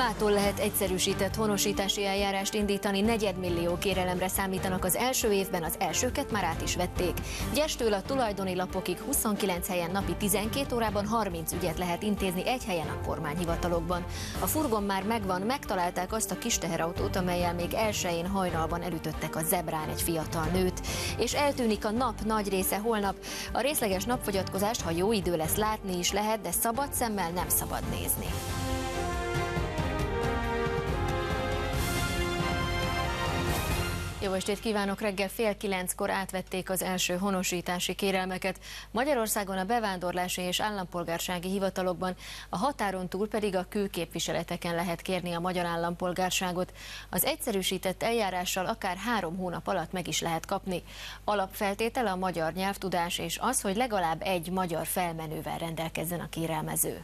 Mától lehet egyszerűsített honosítási eljárást indítani, 4 millió kérelemre számítanak az első évben, az elsőket már át is vették. Gyestől a tulajdoni lapokig 29 helyen napi 12 órában 30 ügyet lehet intézni, egy helyen a kormányhivatalokban. A furgon már megvan, megtalálták azt a kis teherautót, amellyel még elsőjén hajnalban elütöttek a zebrán egy fiatal nőt. És eltűnik a nap nagy része holnap. A részleges napfogyatkozást, ha jó idő lesz, látni is lehet, de szabad szemmel nem szabad nézni. Jó estét kívánok! Reggel 8:30-kor átvették az első honosítási kérelmeket. Magyarországon a bevándorlási és állampolgársági hivatalokban, a határon túl pedig a külképviseleteken lehet kérni a magyar állampolgárságot. Az egyszerűsített eljárással akár 3 hónap alatt meg is lehet kapni. Alapfeltétel a magyar nyelvtudás és az, hogy legalább egy magyar felmenővel rendelkezzen a kérelmező.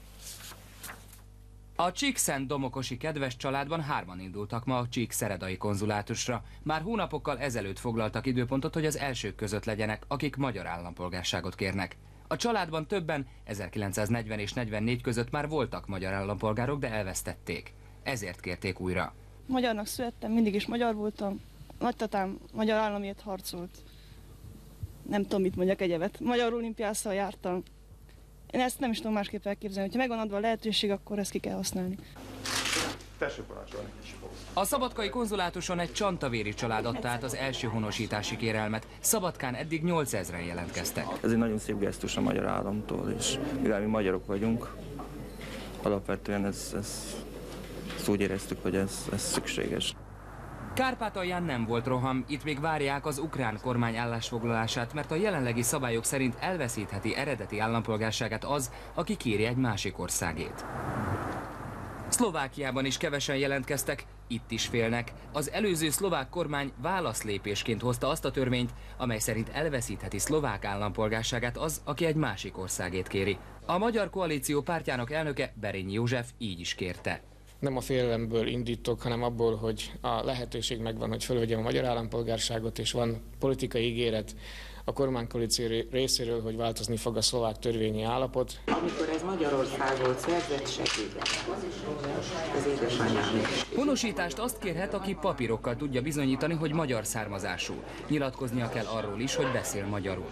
A Csíkszent-Domokosi kedves családban 3-an indultak ma a csíkszeredai konzulátusra. Már hónapokkal ezelőtt foglaltak időpontot, hogy az elsők között legyenek, akik magyar állampolgárságot kérnek. A családban többen 1940 és 44 között már voltak magyar állampolgárok, de elvesztették. Ezért kérték újra. Magyarnak születtem, mindig is magyar voltam. Nagytatám magyar államért harcolt. Nem tudom, mit mondjak egyebet. Magyar olimpiásszal jártam. Én ezt nem is tudom másképp elképzelni. Ha megvan adva a lehetőség, akkor ezt ki kell használni. Tessék parancsolni. A szabadkai konzulátuson egy csantavéri család adta át az első honosítási kérelmet. Szabadkán eddig 8000-en jelentkeztek. Ez egy nagyon szép gesztus a magyar államtól, és mivel mi magyarok vagyunk, alapvetően ezt úgy éreztük, hogy ez szükséges. Kárpátalján nem volt roham, itt még várják az ukrán kormány állásfoglalását, mert a jelenlegi szabályok szerint elveszítheti eredeti állampolgárságát az, aki kéri egy másik országét. Szlovákiában is kevesen jelentkeztek, itt is félnek. Az előző szlovák kormány válaszlépésként hozta azt a törvényt, amely szerint elveszítheti szlovák állampolgárságát az, aki egy másik országét kéri. A Magyar Koalíció pártjának elnöke Berényi József így is kérte. Nem a félelemből indítok, hanem abból, hogy a lehetőség megvan, hogy fölvegyem a magyar állampolgárságot, és van politikai ígéret a kormánykoalíció részéről, hogy változni fog a szlovák törvényi állapot. Amikor ez Magyarországon szerzett, segített az édesanyám. Honosítást azt kérhet, aki papírokkal tudja bizonyítani, hogy magyar származású. Nyilatkoznia kell arról is, hogy beszél magyarul.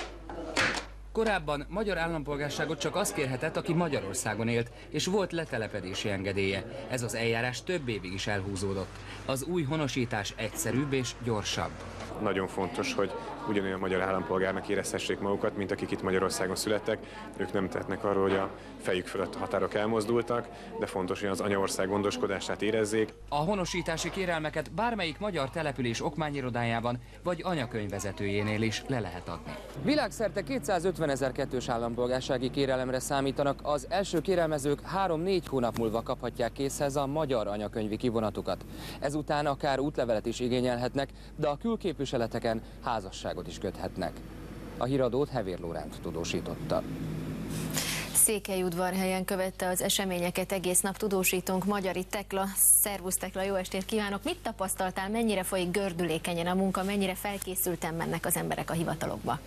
Korábban magyar állampolgárságot csak az kérhetett, aki Magyarországon élt, és volt letelepedési engedélye. Ez az eljárás több évig is elhúzódott. Az új honosítás egyszerűbb és gyorsabb. Nagyon fontos, hogy ugyanolyan magyar állampolgárnak érezhessék magukat, mint akik itt Magyarországon születtek. Ők nem tehetnek arról, hogy a fejük fölött a határok elmozdultak, de fontos, hogy az anyaország gondoskodását érezzék. A honosítási kérelmeket bármelyik magyar település okmányirodájában vagy anyakönyvvezetőjénél is le lehet adni. Világszerte 250 000 kettős állampolgársági kérelemre számítanak. Az első kérelmezők 3-4 hónap múlva kaphatják készhez a magyar anyakönyvi kivonatukat. Ezután akár útlevelet is igényelhetnek, de a külképviseleteken házasságot is köthetnek. A híradót Hevér Lóránt tudósította. Székelyudvarhelyen követte az eseményeket egész nap tudósítónk Magyari Tekla. Szervusz Tekla, jó estét kívánok! Mit tapasztaltál, mennyire folyik gördülékenyen a munka, mennyire felkészülten mennek az emberek a hivatalokba?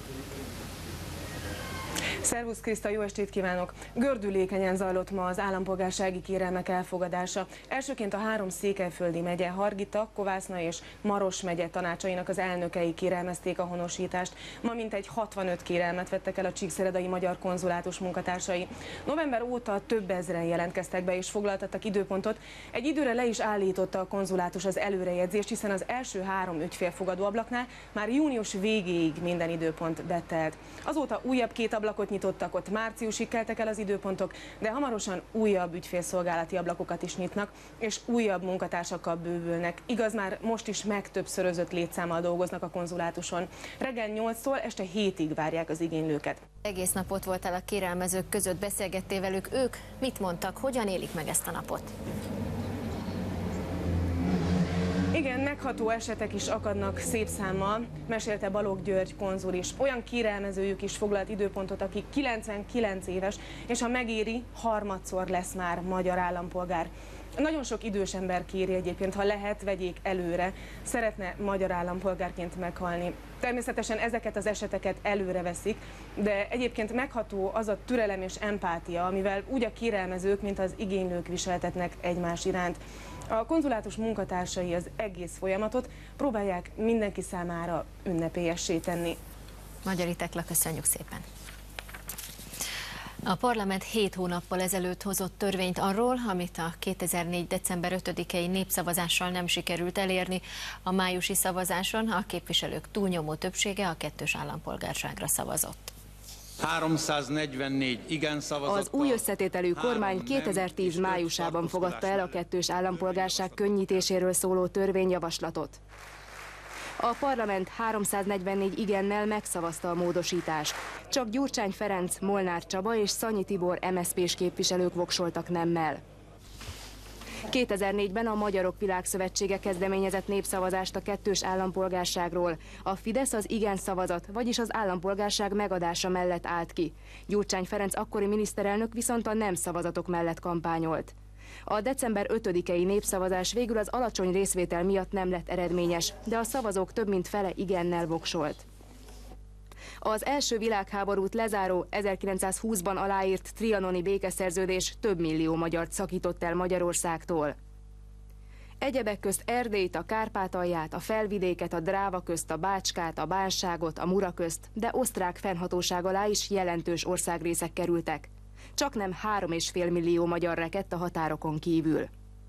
Szervusz Kriszta, jó estét kívánok! Gördülékenyen zajlott ma az állampolgársági kérelmek elfogadása. Elsőként a 3 székelyföldi megye, Hargita, Kovászna és Maros megye tanácsainak az elnökei kérelmezték a honosítást. Ma mintegy 65 kérelmet vettek el a csíkszeredai magyar konzulátus munkatársai. November óta több ezren jelentkeztek be és foglaltattak időpontot. Egy időre le is állította a konzulátus az előrejegyzést, hiszen az első 3 ügyfélfogadó ablaknál már június végéig minden időpont betelt. Azóta újabb 2 ablakot nyitottak, ott márciusig keltek el az időpontok, de hamarosan újabb ügyfélszolgálati ablakokat is nyitnak, és újabb munkatársakkal bővülnek. Igaz, már most is megtöbbszörözött létszámmal dolgoznak a konzulátuson. Reggel 8-tól este 7-ig várják az igénylőket. Egész nap ott voltál a kérelmezők között, beszélgettél velük, ők mit mondtak, hogyan élik meg ezt a napot? Igen, megható esetek is akadnak szép számmal, mesélte Balogh György konzul is. Olyan kérelmezőjük is foglalt időpontot, aki 99 éves, és ha megéri, harmadszor lesz már magyar állampolgár. Nagyon sok idős ember kéri egyébként, ha lehet, vegyék előre, szeretne magyar állampolgárként meghalni. Természetesen ezeket az eseteket előre veszik, de egyébként megható az a türelem és empátia, amivel úgy a kérelmezők, mint az igénylők viseltetnek egymás iránt. A konzulátus munkatársai az egész folyamatot próbálják mindenki számára ünnepélyessé tenni. Magyari Tekla, köszönjük szépen! A parlament 7 hónappal ezelőtt hozott törvényt arról, amit a 2004. december 5-i népszavazással nem sikerült elérni. A májusi szavazáson a képviselők túlnyomó többsége a kettős állampolgárságra szavazott. 344 igen szavazattal. Az új összetételű kormány 2010 májusában fogadta el a kettős állampolgárság könnyítéséről szóló törvényjavaslatot. A parlament 344 igennel megszavazta a módosítást. Csak Gyurcsány Ferenc, Molnár Csaba és Szanyi Tibor MSZP-s képviselők voksoltak nemmel. 2004-ben a Magyarok Világszövetsége kezdeményezett népszavazást a kettős állampolgárságról. A Fidesz az igen szavazat, vagyis az állampolgárság megadása mellett állt ki. Gyurcsány Ferenc akkori miniszterelnök viszont a nem szavazatok mellett kampányolt. A december 5-i népszavazás végül az alacsony részvétel miatt nem lett eredményes, de a szavazók több mint fele igennel voksolt. Az első világháborút lezáró 1920-ban aláírt trianoni békeszerződés több millió magyart szakított el Magyarországtól. Egyebek közt Erdélyt, a Kárpátalját, a Felvidéket, a Dráva közt, a Bácskát, a Bánságot, a Mura közt, de osztrák fennhatóság alá is jelentős országrészek kerültek. Csaknem 3,5 millió magyar rekedt a határokon kívül.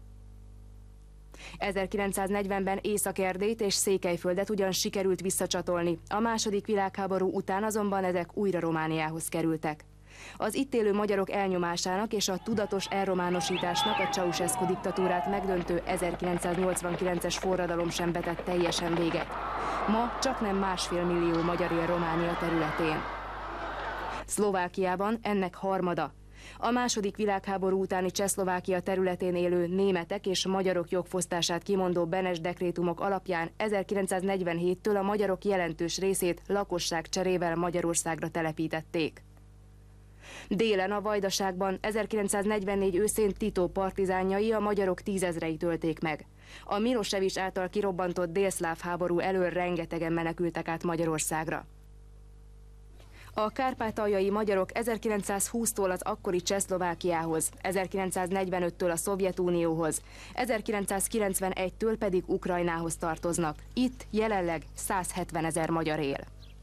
1940-ben Észak-Erdélyt és Székelyföldet ugyan sikerült visszacsatolni, a második világháború után azonban ezek újra Romániához kerültek. Az itt élő magyarok elnyomásának és a tudatos elrománosításnak a Ceausescu diktatúrát megdöntő 1989-es forradalom sem vetett teljesen véget. Ma csaknem 1,5 millió magyar él Románia területén. Szlovákiában ennek harmada. A második világháború utáni Csehszlovákia területén élő németek és magyarok jogfosztását kimondó Benes dekrétumok alapján 1947-től a magyarok jelentős részét lakosság cserével Magyarországra telepítették. Délen a Vajdaságban 1944 őszén Tito partizánjai a magyarok 10 000-eit ölték meg. A Milosevic által kirobbantott délszláv háború elől rengetegen menekültek át Magyarországra. A kárpátaljai magyarok 1920-tól az akkori Csehszlovákiához, 1945-től a Szovjetunióhoz, 1991-től pedig Ukrajnához tartoznak. Itt jelenleg 170 000 magyar él.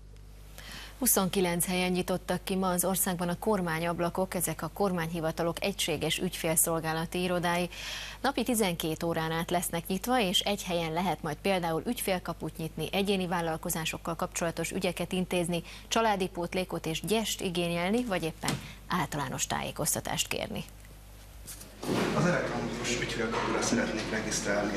29 helyen nyitottak ki ma az országban a kormányablakok, ezek a kormányhivatalok egységes ügyfélszolgálati irodái. Napi 12 órán át lesznek nyitva, és egy helyen lehet majd például ügyfélkaput nyitni, egyéni vállalkozásokkal kapcsolatos ügyeket intézni, családi pótlékot és gyest igényelni, vagy éppen általános tájékoztatást kérni. Az elektronikus ügyfélkapura szeretnék regisztrálni.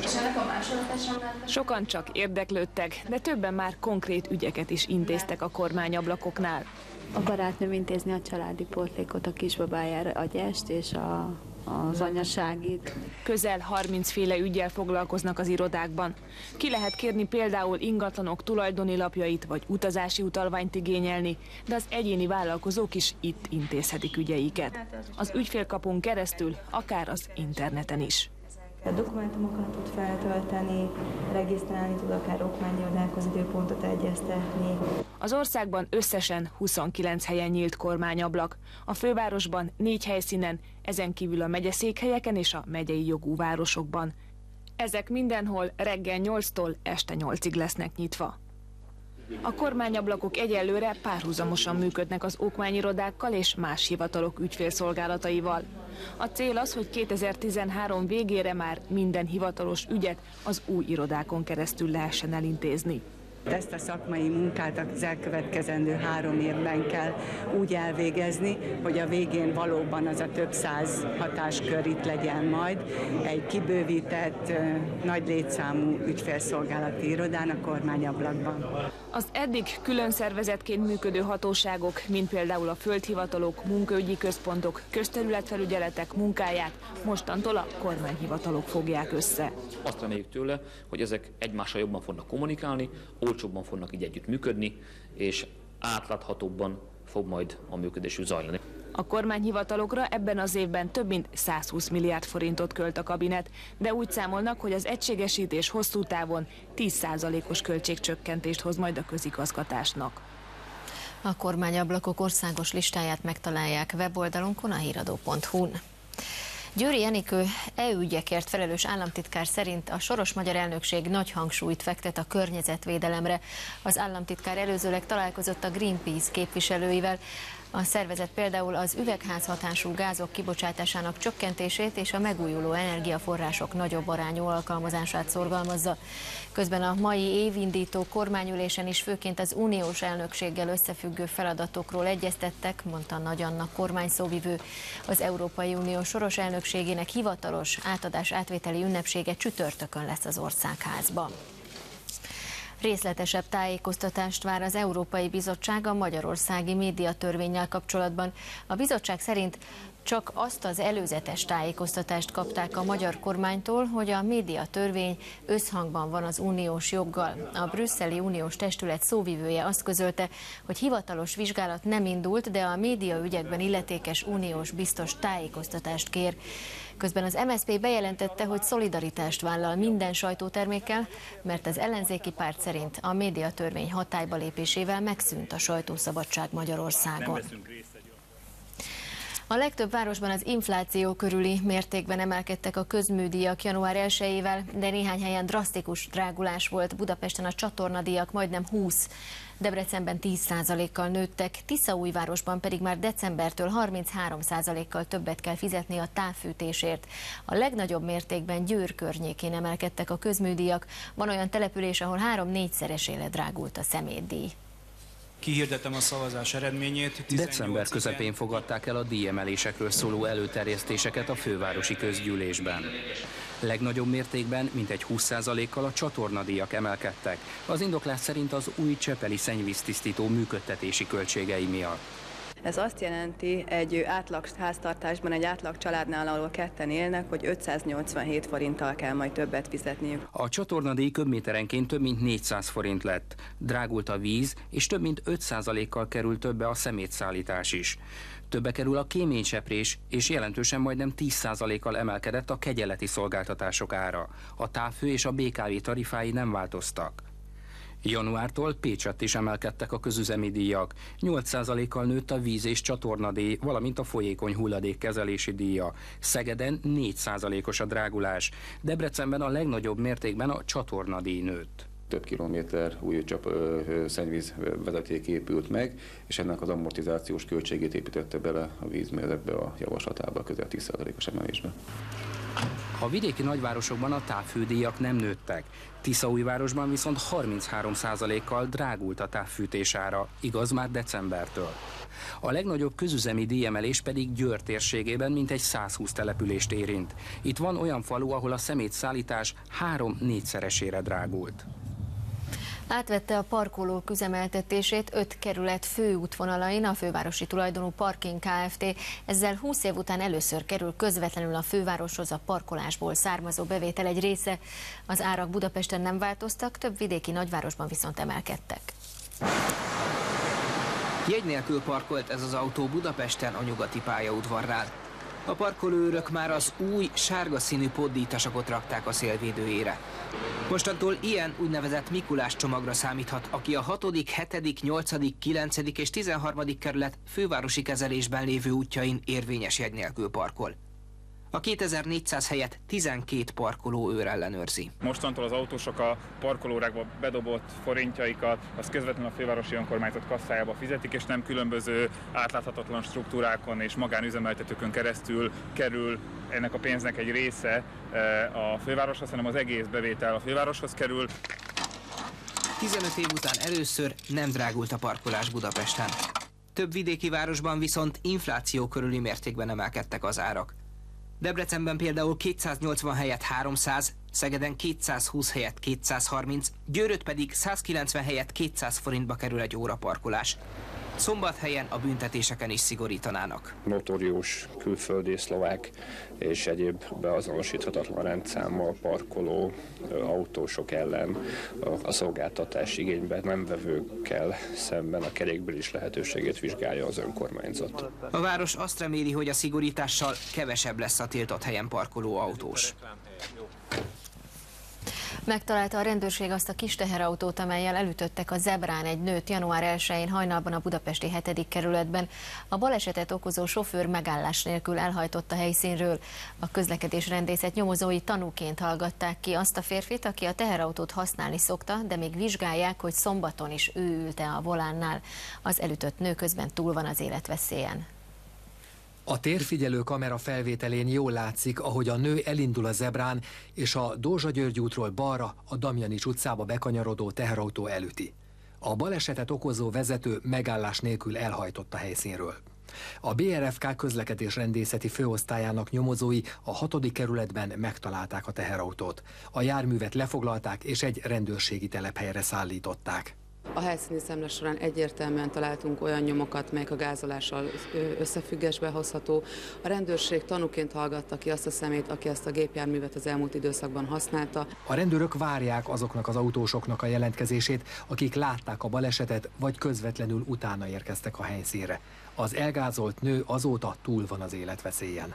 Sokan csak érdeklődtek, de többen már konkrét ügyeket is intéztek a kormányablakoknál. A barátnőm intézni a családi pótlékot a kisbabájára, a gyest és az anyaságit. Közel 30 féle üggyel foglalkoznak az irodákban. Ki lehet kérni például ingatlanok tulajdoni lapjait vagy utazási utalványt igényelni, de az egyéni vállalkozók is itt intézhetik ügyeiket. Az ügyfélkapun keresztül, akár az interneten is. A dokumentumokat tud feltölteni, regisztrálni tud, akár okmányirodákhoz időpontot egyeztetni. Az országban összesen 29 helyen nyílt kormányablak. A fővárosban 4 helyszínen, ezen kívül a megyeszékhelyeken és a megyei jogú városokban. Ezek mindenhol reggel 8-tól este 8-ig lesznek nyitva. A kormányablakok egyelőre párhuzamosan működnek az okmányirodákkal és más hivatalok ügyfélszolgálataival. A cél az, hogy 2013 végére már minden hivatalos ügyet az új irodákon keresztül lehessen elintézni. Ezt a szakmai munkát az elkövetkezendő 3 évben kell úgy elvégezni, hogy a végén valóban az a több száz hatáskör itt legyen majd egy kibővített, nagy létszámú ügyfélszolgálati irodán a kormányablakban. Az eddig külön szervezetként működő hatóságok, mint például a földhivatalok, munkaügyi központok, közterületfelügyeletek munkáját mostantól a kormányhivatalok fogják össze. Azt reméljük tőle, hogy ezek egymással jobban fognak kommunikálni, olcsóbban fognak így együtt működni, és átláthatóbban fog majd a működésük zajlani. A kormányhivatalokra ebben az évben több mint 120 milliárd forintot költ a kabinet, de úgy számolnak, hogy az egységesítés hosszú távon 10%-os költségcsökkentést hoz majd a közigazgatásnak. A kormányablakok országos listáját megtalálják weboldalunkon, a híradó.hu-n. Győri Enikő EU ügyekért felelős államtitkár szerint a soros magyar elnökség nagy hangsúlyt fektet a környezetvédelemre. Az államtitkár előzőleg találkozott a Greenpeace képviselőivel. A szervezet például az üvegházhatású gázok kibocsátásának csökkentését és a megújuló energiaforrások nagyobb arányú alkalmazását szorgalmazza. Közben a mai évindító kormányülésen is főként az uniós elnökséggel összefüggő feladatokról egyeztettek, mondta Nagy Anna kormányszóvivő. Az Európai Unió soros elnökségének hivatalos átadás-átvételi ünnepsége csütörtökön lesz az Országházban. Részletesebb tájékoztatást vár az Európai Bizottság a magyarországi médiatörvénnyel kapcsolatban. A bizottság szerint csak azt az előzetes tájékoztatást kapták a magyar kormánytól, hogy a médiatörvény összhangban van az uniós joggal. A brüsszeli uniós testület szóvivője azt közölte, hogy hivatalos vizsgálat nem indult, de a médiaügyekben illetékes uniós biztos tájékoztatást kér. Közben az MSZP bejelentette, hogy szolidaritást vállal minden sajtótermékkel, mert az ellenzéki párt szerint a médiatörvény hatályba lépésével megszűnt a sajtószabadság Magyarországon. A legtöbb városban az infláció körüli mértékben emelkedtek a közműdíjak január 1-ével, de néhány helyen drasztikus drágulás volt. Budapesten a csatornadíjak majdnem 20, Debrecenben 10%-kal nőttek, Tiszaújvárosban pedig már decembertől 33%-kal többet kell fizetni a távfűtésért. A legnagyobb mértékben Győr környékén emelkedtek a közműdíjak, van olyan település, ahol 3-4-szeresére drágult a szemétdíj. Kihirdettem a szavazás eredményét. December közepén fogadták el a díjemelésekről szóló előterjesztéseket a fővárosi közgyűlésben. Legnagyobb mértékben, mintegy 20%-kal a csatornadíjak emelkedtek. Az indoklás szerint az új csepeli szennyvíztisztító működtetési költségei miatt. Ez azt jelenti, egy átlag háztartásban, egy átlag családnál, ahol ketten élnek, hogy 587 forinttal kell majd többet fizetniük. A csatornadíj köbméterenként több mint 400 forint lett. Drágult a víz, és több mint 5%-kal került többe a szemétszállítás is. Többe kerül a kéményseprés, és jelentősen majdnem 10%-kal emelkedett a kegyeleti szolgáltatások ára. A távhő és a BKV tarifái nem változtak. Januártól Pécsett is emelkedtek a közüzemi díjak. 8%-kal nőtt a víz- és csatornadíj, valamint a folyékony hulladékkezelési díja. Szegeden 4%-os a drágulás. Debrecenben a legnagyobb mértékben a csatornadíj nőtt. Több kilométer új szennyvízvezeték épült meg, és ennek az amortizációs költségét építette bele a vízmérletbe a javaslatába, közel 10%-os emelésbe. A vidéki nagyvárosokban a távfődíjak nem nőttek. Tiszaújvárosban viszont 33%-kal drágult a távfűtés ára, igaz már decembertől. A legnagyobb közüzemi díjemelés pedig Győr térségében mintegy 120 települést érint. Itt van olyan falu, ahol a szemétszállítás 3-4-szeresére drágult. Átvette a parkolók üzemeltetését 5 kerület főútvonalain a fővárosi tulajdonú Parking Kft. Ezzel 20 év után először kerül közvetlenül a fővároshoz a parkolásból származó bevétel egy része. Az árak Budapesten nem változtak, több vidéki nagyvárosban viszont emelkedtek. Jegy nélkül parkolt ez az autó Budapesten a nyugati pályaudvarnál. A parkolóőrök már az új, sárga színű poddíjtasakot rakták a szélvédőjére. Mostantól ilyen úgynevezett Mikulás csomagra számíthat, aki a 6., 7., 8., 9. és 13. kerület fővárosi kezelésben lévő útjain érvényes jegy nélkül parkol. A 2400 helyett 12 parkolóőr ellenőrzi. Mostantól az autósok a parkolórákba bedobott forintjaikat, az közvetlenül a fővárosi önkormányzat kasszájába fizetik, és nem különböző átláthatatlan struktúrákon és magánüzemeltetőkön keresztül kerül ennek a pénznek egy része a fővároshoz, hanem az egész bevétel a fővároshoz kerül. 15 év után először nem drágult a parkolás Budapesten. Több vidéki városban viszont infláció körüli mértékben emelkedtek az árak. Debrecenben például 280 helyett 300, Szegeden 220 helyett 230, Győrött pedig 190 helyett 200 forintba kerül egy óra parkolás. Szombathelyen a büntetéseken is szigorítanának. Notórius külföldi, szlovák és egyéb beazonosíthatatlan rendszámmal parkoló autósok ellen a szolgáltatás igénybe nem vevőkkel szemben a kerékbélis lehetőségét vizsgálja az önkormányzat. A város azt reméli, hogy a szigorítással kevesebb lesz a tiltott helyen parkoló autós. Megtalálta a rendőrség azt a kis teherautót, amellyel elütöttek a zebrán egy nőt január 1-én hajnalban a budapesti 7. kerületben. A balesetet okozó sofőr megállás nélkül elhajtott a helyszínről. A közlekedésrendészet nyomozói tanúként hallgatták ki azt a férfit, aki a teherautót használni szokta, de még vizsgálják, hogy szombaton is ő ülte a volánnál. Az elütött nő közben túl van az életveszélyen. A térfigyelő kamera felvételén jól látszik, ahogy a nő elindul a zebrán, és a Dózsa-György útról balra a Damjanics utcába bekanyarodó teherautó elüti. A balesetet okozó vezető megállás nélkül elhajtott a helyszínről. A BRFK közlekedésrendészeti főosztályának nyomozói a 6. kerületben megtalálták a teherautót. A járművet lefoglalták és egy rendőrségi telephelyre szállították. A helyszíni szemle során egyértelműen találtunk olyan nyomokat, melyek a gázolással összefüggésbe hozható. A rendőrség tanúként hallgatta ki azt a személyt, aki ezt a gépjárművet az elmúlt időszakban használta. A rendőrök várják azoknak az autósoknak a jelentkezését, akik látták a balesetet, vagy közvetlenül utána érkeztek a helyszínre. Az elgázolt nő azóta túl van az életveszélyen.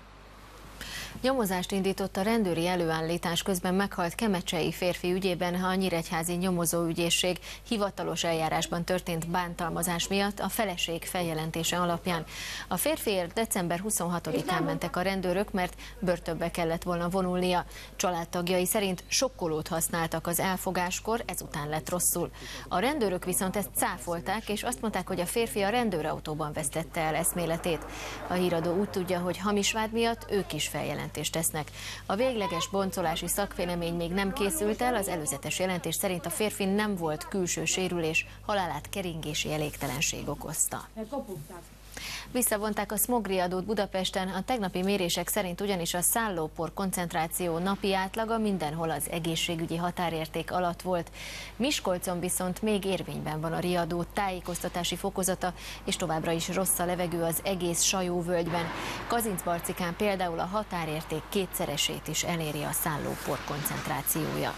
Nyomozást indított a rendőri előállítás közben meghalt kemecsei férfi ügyében, ha a nyíregyházi nyomozóügyészség hivatalos eljárásban történt bántalmazás miatt a feleség feljelentése alapján. A férfiért december 26-án mentek a rendőrök, mert börtönbe kellett volna vonulnia. Családtagjai szerint sokkolót használtak az elfogáskor, ezután lett rosszul. A rendőrök viszont ezt cáfolták, és azt mondták, hogy a férfi a rendőrautóban vesztette el eszméletét. A híradó úgy tudja, hogy hamis vád miatt ők is feljelentést tesznek. A végleges boncolási szakvélemény még nem készült el, az előzetes jelentés szerint a férfi nem volt külső sérülés, halálát keringési elégtelenség okozta. Visszavonták a szmogriadót Budapesten, a tegnapi mérések szerint ugyanis a szállópor koncentráció napi átlaga mindenhol az egészségügyi határérték alatt volt. Miskolcon viszont még érvényben van a riadó tájékoztatási fokozata, és továbbra is rossz a levegő az egész Sajóvölgyben. Kazincbarcikán például a határérték kétszeresét is eléri a szállópor koncentrációja.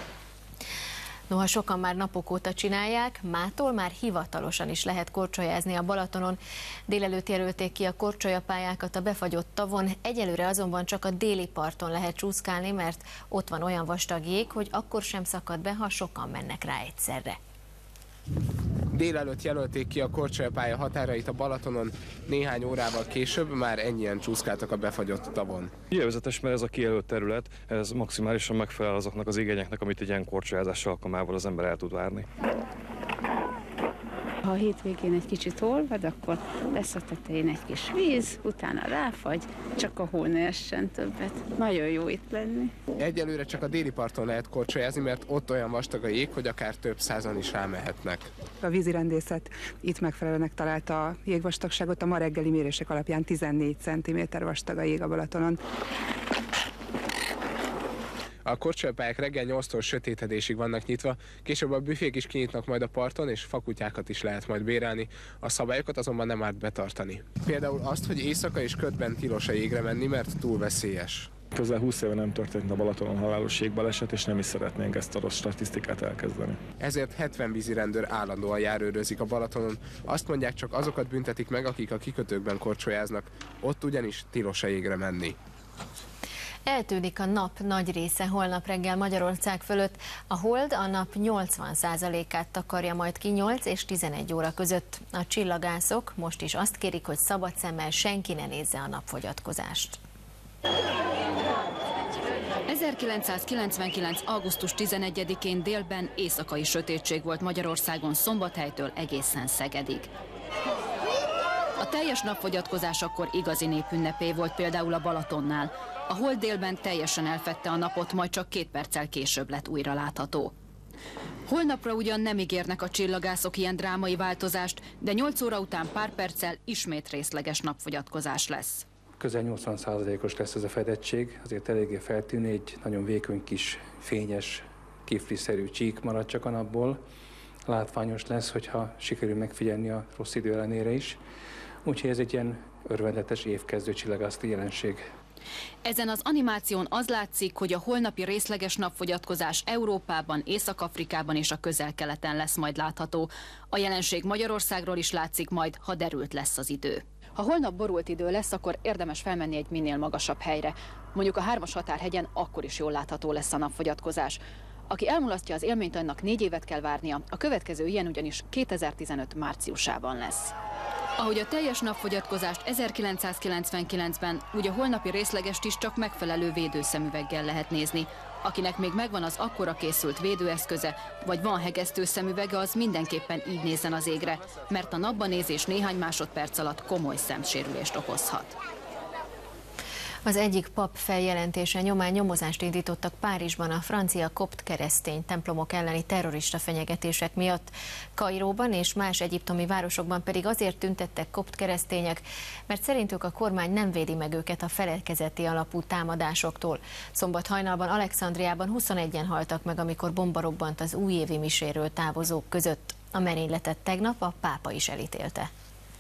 Noha sokan már napok óta csinálják, mától már hivatalosan is lehet korcsolyázni a Balatonon. Délelőtt jelölték ki a korcsolyapályákat a befagyott tavon, egyelőre azonban csak a déli parton lehet csúszkálni, mert ott van olyan vastag jég, hogy akkor sem szakad be, ha sokan mennek rá egyszerre. Délelőtt jelölték ki a korcsolyapálya határait a Balatonon, néhány órával később már ennyien csúszkáltak a befagyott tavon. Élvezetes, mert ez a kijelölt terület, ez maximálisan megfelel azoknak az igényeknek, amit egy ilyen korcsolyázás alkalmával az ember el tud várni. Ha a hétvégén egy kicsit olvad, akkor lesz a tetején egy kis víz, utána ráfagy, csak a hó ne essen többet. Nagyon jó itt lenni. Egyelőre csak a déli parton lehet korcsolyázni, mert ott olyan vastag a jég, hogy akár több százan is rámehetnek. A vízirendészet itt megfelelőnek találta a jégvastagságot, a ma reggeli mérések alapján 14 cm vastag a jég a Balatonon. A korcsolyapályák reggel 8-tól sötétedésig vannak nyitva, később a büfék is kinyitnak majd a parton, és fakutyákat is lehet majd bérelni, a szabályokat azonban nem árt betartani. Például azt, hogy éjszaka és ködben tilos a jégre menni, mert túl veszélyes. Közel 20 éve nem történt a Balatonon halálos jégbaleset, és nem is szeretnénk ezt a rossz statisztikát elkezdeni. Ezért 70 vízirendőr állandóan járőrözik a Balatonon. Azt mondják, csak azokat büntetik meg, akik a kikötőkben korcsolyáznak, ott ugyanis tilos a jégre menni. Eltűnik a nap nagy része holnap reggel Magyarország fölött. A hold a nap 80%-át takarja majd ki 8 és 11 óra között. A csillagászok most is azt kérik, hogy szabad szemmel senki ne nézze a napfogyatkozást. 1999. augusztus 11-én délben éjszakai sötétség volt Magyarországon Szombathelytől egészen Szegedig. A teljes napfogyatkozás akkor igazi népünnepé volt például a Balatonnál. A hold délben teljesen elfedte a napot, majd csak 2 perccel később lett újra látható. Holnapra ugyan nem ígérnek a csillagászok ilyen drámai változást, de 8 óra után pár perccel ismét részleges napfogyatkozás lesz. Közel 80%-os lesz ez a fedettség, azért eléggé feltűnő, egy nagyon vékony kis fényes, kifliszerű csík marad csak a napból. látványos lesz, hogyha sikerül megfigyelni a rossz idő ellenére is. Úgyhogy ez egy ilyen örvendetes évkezdő csillagászati jelenség. Ezen az animáción az látszik, hogy a holnapi részleges napfogyatkozás Európában, Észak-Afrikában és a Közel-Keleten lesz majd látható. A jelenség Magyarországról is látszik majd, ha derült lesz az idő. Ha holnap borult idő lesz, akkor érdemes felmenni egy minél magasabb helyre. Mondjuk a 3-as határhegyen akkor is jól látható lesz a napfogyatkozás. Aki elmulasztja az élményt, annak 4 évet kell várnia, a következő ilyen ugyanis 2015 márciusában lesz. Ahogy a teljes napfogyatkozást 1999-ben, úgy a holnapi részlegest is csak megfelelő védőszemüveggel lehet nézni. Akinek még megvan az akkora készült védőeszköze, vagy van hegesztő szemüvege, az mindenképpen így nézzen az égre, mert a napban nézés néhány másodperc alatt komoly szemsérülést okozhat. Az egyik pap feljelentése nyomán nyomozást indítottak Párizsban a francia kopt keresztény templomok elleni terrorista fenyegetések miatt. Kairóban és más egyiptomi városokban pedig azért tüntettek kopt keresztények, mert szerintük a kormány nem védi meg őket a felekezeti alapú támadásoktól. Szombat hajnalban Alexandriában 21-en haltak meg, amikor bomba robbant az újévi miséről távozók között. A merényletet tegnap a pápa is elítélte.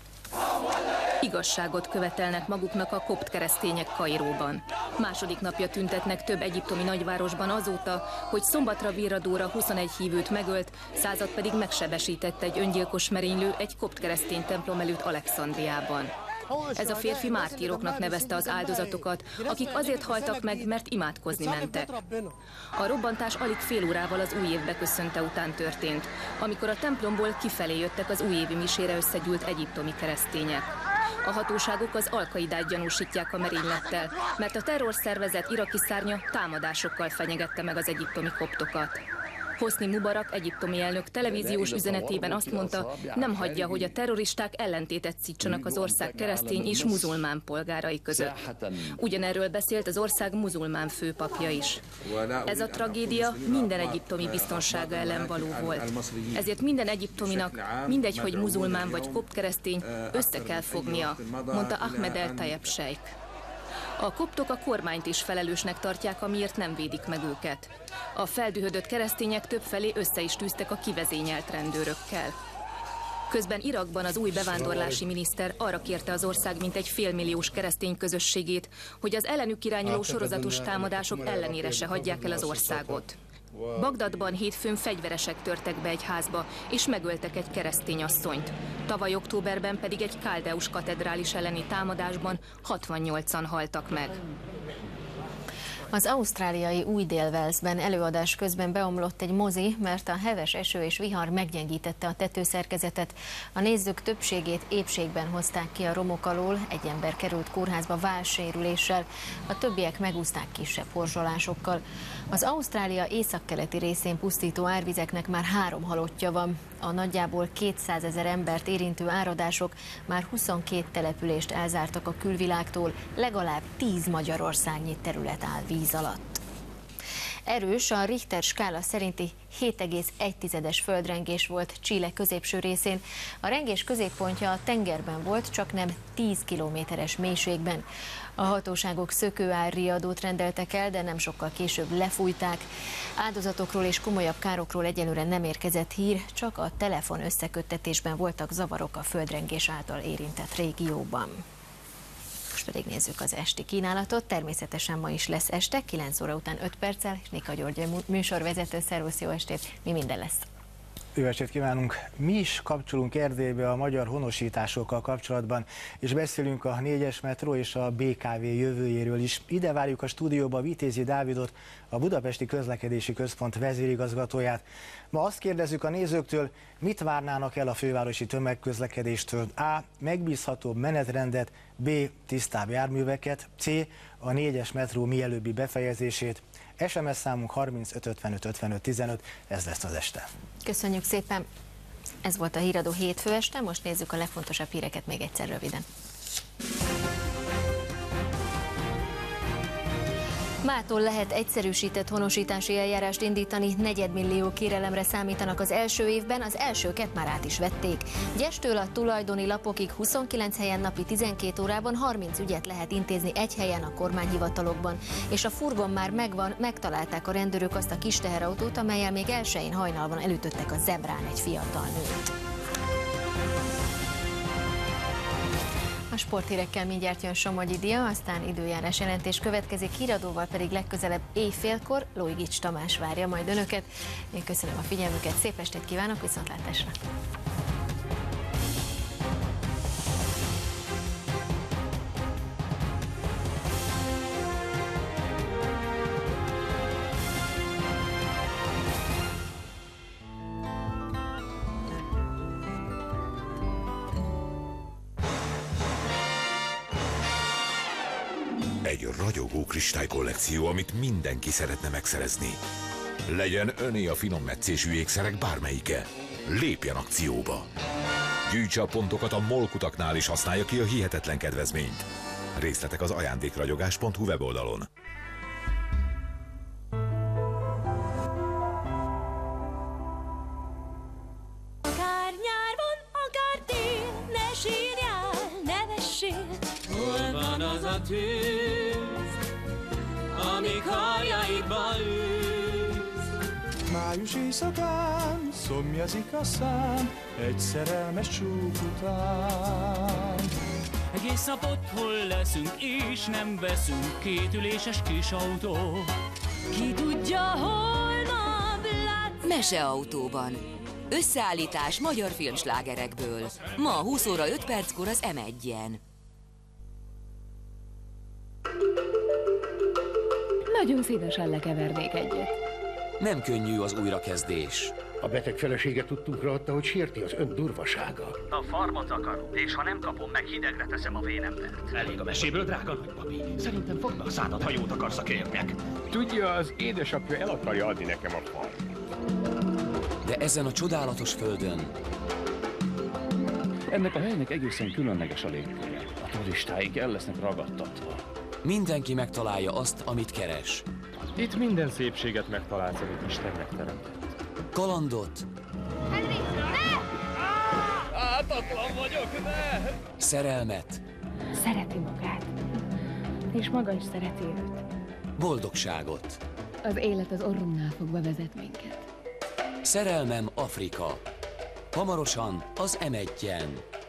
Igazságot követelnek maguknak a kopt keresztények Kairóban. Második napja tüntetnek több egyiptomi nagyvárosban azóta, hogy szombatra virradóra 21 hívőt megölt, 100 pedig megsebesített egy öngyilkos merénylő egy kopt keresztény templom előtt Alexandriában. Ez a férfi mártíroknak nevezte az áldozatokat, akik azért haltak meg, mert imádkozni mentek. A robbantás alig fél órával az új év beköszönte után történt, amikor a templomból kifelé jöttek az újévi misére összegyűlt egyiptomi keresztények. A hatóságok az Al-Qaidát gyanúsítják a merénylettel, mert a terrorszervezet iraki szárnya támadásokkal fenyegette meg az egyiptomi koptokat. Hosni Mubarak egyiptomi elnök televíziós üzenetében azt mondta, nem hagyja, hogy a terroristák ellentétet szítsanak az ország keresztény és muzulmán polgárai között. Ugyanerről beszélt az ország muzulmán főpapja is. Ez a tragédia minden egyiptomi biztonsága ellen való volt. Ezért minden egyiptominak, mindegy, hogy muzulmán vagy kopt keresztény, össze kell fognia, mondta Ahmed El Tayeb Sheikh. A koptok a kormányt is felelősnek tartják, amiért nem védik meg őket. A feldühödött keresztények többfelé össze is tűztek a kivezényelt rendőrökkel. Közben Irakban az új bevándorlási miniszter arra kérte az ország mintegy félmilliós keresztény közösségét, hogy az ellenük irányuló sorozatos támadások ellenére se hagyják el az országot. Bagdadban hétfőn fegyveresek törtek be egy házba, és megöltek egy keresztény asszonyt. Tavaly októberben pedig egy káldeus katedrális elleni támadásban 68-an haltak meg. Az ausztráliai Új-Dél-Walesben előadás közben beomlott egy mozi, mert a heves eső és vihar meggyengítette a tetőszerkezetet. A nézők többségét épségben hozták ki a romok alól, egy ember került kórházba vállsérüléssel, a többiek megúszták kisebb horzsolásokkal. Az Ausztrália északkeleti részén pusztító árvizeknek már 3 halottja van. A nagyjából 200 000 embert érintő áradások már 22 települést elzártak a külvilágtól, legalább 10 magyarországnyi terület áll víz alatt. Erős, a Richter skála szerinti 7,1-es földrengés volt Chile középső részén. A rengés középpontja a tengerben volt, csak nem 10 kilométeres mélységben. A hatóságok szökőárriadót rendeltek el, de nem sokkal később lefújták. Áldozatokról és komolyabb károkról egyelőre nem érkezett hír, csak a telefon összeköttetésben voltak zavarok a földrengés által érintett régióban. Most pedig nézzük az esti kínálatot. Természetesen ma is lesz este, 9 óra után 5 perccel, és Nika György műsorvezető. Szervusz, jó estét, mi minden lesz? Jó estét kívánunk! Mi is kapcsolunk Erdélybe a magyar honosításokkal kapcsolatban, és beszélünk a 4-es metró és a BKV jövőjéről is. Ide várjuk a stúdióba Vitézi Dávidot, a Budapesti Közlekedési Központ vezérigazgatóját. Ma azt kérdezzük a nézőktől, mit várnának el a fővárosi tömegközlekedéstől? A. Megbízhatóbb menetrendet, B. Tisztább járműveket, C. A 4-es metró mielőbbi befejezését. SMS számunk 35 55 55 15, ez lesz az este. Köszönjük szépen! Ez volt a Híradó hétfő este, most nézzük a legfontosabb híreket még egyszer röviden. Mától lehet egyszerűsített honosítási eljárást indítani, 4 millió kérelemre számítanak az első évben, az elsőket már át is vették. Gyestől a tulajdoni lapokig 29 helyen napi 12 órában 30 ügyet lehet intézni egy helyen a kormányhivatalokban. És a furgon már megvan, megtalálták a rendőrök azt a kis teherautót, amellyel még elsőjén hajnalban elütöttek a zebrán egy fiatal nőt. A sporthírekkel mindjárt jön Somogyi Dia, aztán időjárás jelentés következik, híradóval pedig legközelebb éjfélkor Lóigics Tamás várja majd önöket. Én köszönöm a figyelmüket, szép estét kívánok, viszontlátásra! Egy ragyogó kristálykollekció, amit mindenki szeretne megszerezni. Legyen öné a finom metszésű ékszerek bármelyike. Lépjen akcióba! Gyűjtse a pontokat a MOL kutaknál és használja ki a hihetetlen kedvezményt. Részletek az ajándékragyogás.hu weboldalon. Akár nyár van, akár tél, ne sírjál, ne vessél. Hol van az a tűz, amíg hajjaidban űz? Május éjszakán szomjazik a szám egy szerelmes csók után. Egész nap otthon leszünk és nem veszünk kétüléses kis autó. Ki tudja, holnap látsz. Meseautóban. Összeállítás magyar filmslágerekből. Ma 20 óra 5 perckor az M1-en. Nagyon szívesen lekevernék egyet. Nem könnyű az újrakezdés. A beteg felesége tudtunkra adta, hogy sérti az ön durvasága. A farmot akarom, és ha nem kapom meg, hidegre teszem a vénembert. Elég a meséből, drága nagypapi. Szerintem fogd be a szádat, ha jót akarsz a kérnek. Tudja, az édesapja el akarja adni nekem a farmot. De ezen a csodálatos földön... Ennek a helynek egészen különleges a légköre. A turistáink el lesznek ragadtatva. Mindenki megtalálja azt, amit keres. Itt minden szépséget megtalálsz, amit Isten megteremtett. Kalandot. Henry, ne! Ártatlan vagyok, ne! Szerelmet. Szereti magát. És maga is szereti őt. Boldogságot. Az élet az orrunknál fogva vezet minket. Szerelmem Afrika. Hamarosan az M1-en.